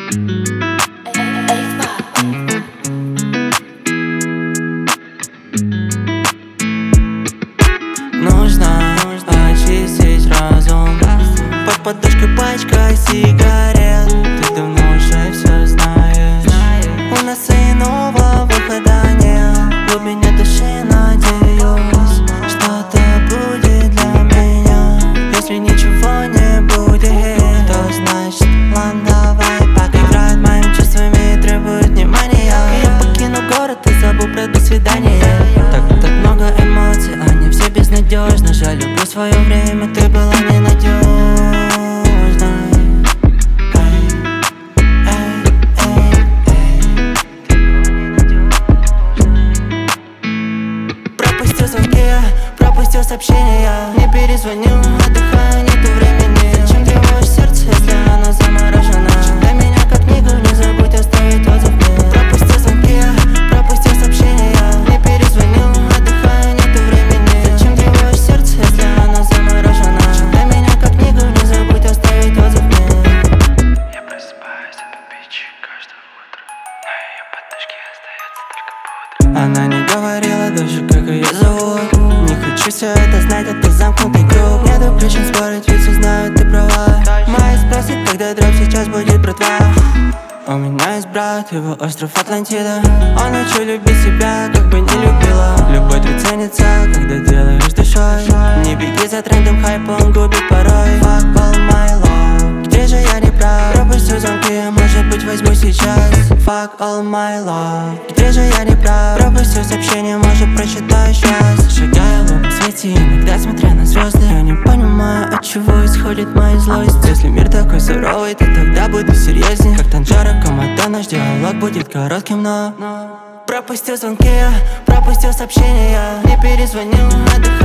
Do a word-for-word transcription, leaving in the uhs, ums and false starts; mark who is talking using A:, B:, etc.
A: Нужно, нужно очистить разум. Под подушкой пачка сигарет. Ты давно уже все знаешь. У нас иного выхода нет. В глубине души надеюсь, что-то будет для меня. Если ничего не будет, то значит, ладно, давай. Пока играет моими чувствами, требует внимания. Я покину город и забыл про до свидания. Так, так много эмоций, они все безнадежны. Жаль, люблю свое время, ты была ненадежной. Пропустил звонки, пропустил сообщения. Не перезвоню, отдыхаю, нету времени. Зачем тревожишь сердце, если оно заморожено? Читай меня как книгу, не забудь оставить отзыв мне. Пропустил звонки, пропустил сообщения. Не перезвоню, отдыхаю, нету времени. Зачем тревожишь сердце, если оно заморожено? Читай меня как книгу, не забудь оставить отзыв мне.
B: Я просыпаюсь от печи каждое утро. На ее подушке остается только пудра.
A: Она не говорила даже, как ее зовут. Не хочу все это знать, это замкнутый круг. Нету причин спорить, ведь все знают, ты права. Майя спросит, когда дроп сейчас будет, братва. У меня есть брат, его остров Атлантида. Он учил любить себя, как бы не любила. Любовь тут ценится, когда делаешь душой. Не беги за трендом, хайп, он губит порой. Fuck all my love. Где же я не прав? Пропустил звонки, может быть возьму сейчас. Fuck all my love. Где же я не прав? Пропустил сообщение, может прочитаю сейчас. Шагаю в лунном свете, иногда смотря на звезды. Я не понимаю, от чего исходит моя злость. Если мир такой суровый, то тогда буду серьезней. Как Танжера, Комата, наш диалог будет коротким, но Пропустил звонки, пропустил сообщения. Не перезвоню, отдыхаю.